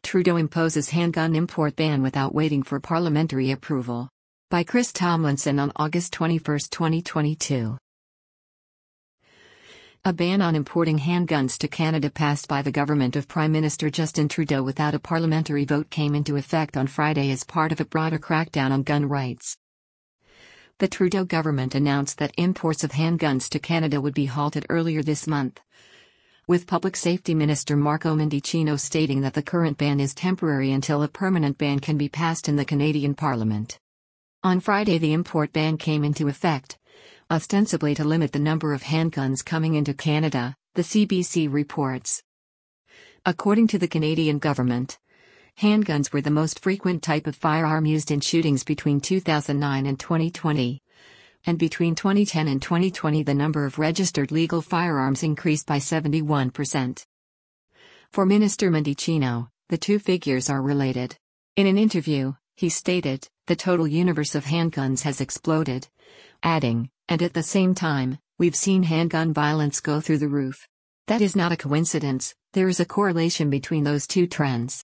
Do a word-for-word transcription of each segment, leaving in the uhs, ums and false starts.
Trudeau imposes handgun import ban without waiting for parliamentary approval. By Chris Tomlinson on August twenty-first, twenty twenty-two. A ban on importing handguns to Canada passed by the government of Prime Minister Justin Trudeau without a parliamentary vote came into effect on Friday as part of a broader crackdown on gun rights. The Trudeau government announced that imports of handguns to Canada would be halted earlier this month, with Public Safety Minister Marco Mendicino stating that the current ban is temporary until a permanent ban can be passed in the Canadian Parliament. On Friday, the import ban came into effect, ostensibly to limit the number of handguns coming into Canada, the C B C reports. According to the Canadian government, handguns were the most frequent type of firearm used in shootings between two thousand nine and twenty twenty. And between twenty ten and twenty twenty, the number of registered legal firearms increased by seventy-one percent. For Minister Mendicino, the two figures are related. In an interview, he stated, "The total universe of handguns has exploded," adding, "And at the same time, we've seen handgun violence go through the roof. That is not a coincidence, there is a correlation between those two trends."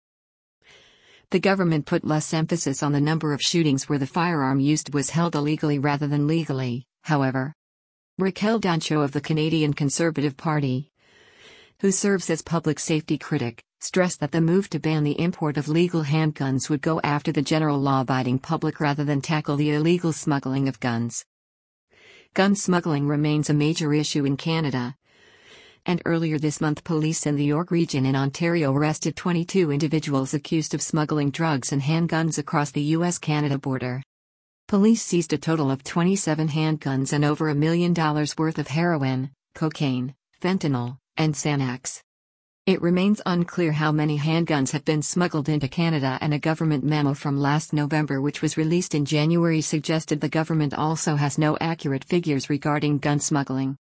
The government put less emphasis on the number of shootings where the firearm used was held illegally rather than legally, however. Raquel Dancho of the Canadian Conservative Party, who serves as public safety critic, stressed that the move to ban the import of legal handguns would go after the general law-abiding public rather than tackle the illegal smuggling of guns. Gun smuggling remains a major issue in Canada, and earlier this month police in the York region in Ontario arrested twenty-two individuals accused of smuggling drugs and handguns across the U S Canada border. Police seized a total of twenty-seven handguns and over a million dollars worth of heroin, cocaine, fentanyl, and Xanax. It remains unclear how many handguns have been smuggled into Canada, and a government memo from last November which was released in January suggested the government also has no accurate figures regarding gun smuggling.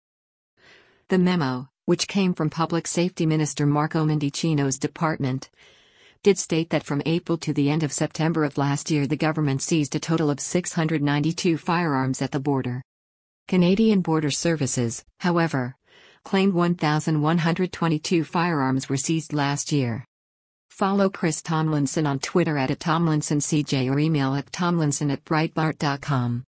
The memo, which came from Public Safety Minister Marco Mendicino's department, did state that from April to the end of September of last year the government seized a total of six hundred ninety-two firearms at the border. Canadian Border Services, however, claimed one thousand one hundred twenty-two firearms were seized last year. Follow Chris Tomlinson on Twitter at Tomlinson C J or email at tomlinson at breitbart dot com.